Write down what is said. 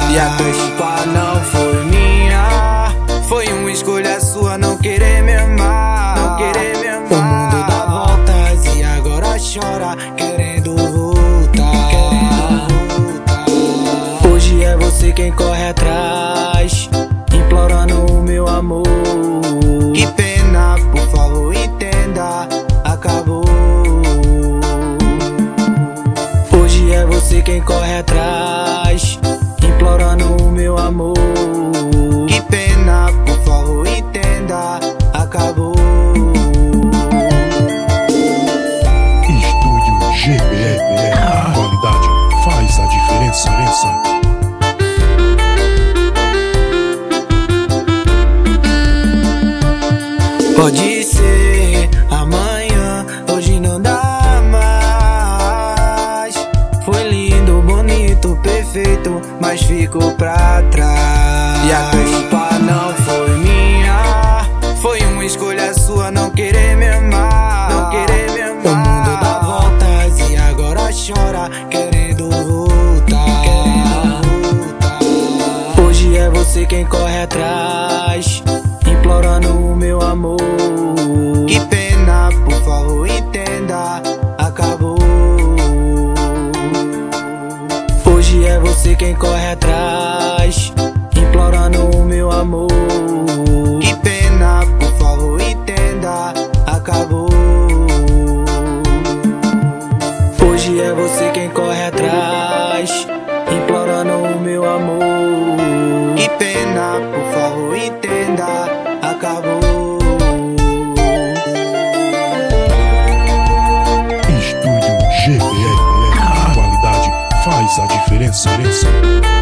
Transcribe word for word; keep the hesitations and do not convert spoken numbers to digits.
E a culpa não foi minha, foi uma escolha sua não querer me amar, não querer me amar. O mundo dá voltas e agora chora, querendo voltar, querendo voltar. Hoje é você quem corre atrás, implorando o meu amor. Que pena, por favor entenda, acabou. Hoje é você quem corre atrás, implorando o meu amor. Que pena, por favor entenda, acabou. Estúdio G B R, a qualidade faz a diferença. Pode ser amanhã, hoje não dá mais. Foi lindo, bonito, perfeito, mas ficou pra trás. E a culpa não foi minha, foi uma escolha sua não querer me amar, não querer me amar. O mundo dá voltas e agora chora, querendo voltar, querendo voltar. Hoje é você quem corre atrás, implorando o meu amor. Que pena, por favor entenda, acabou. Hoje é você quem corre atrás, implorando o meu amor. Que pena, por favor entenda, acabou. Hoje é você quem corre atrás, implorando o meu amor. Que pena, por favor entenda, acabou. Estúdio G B R, a qualidade faz a diferença.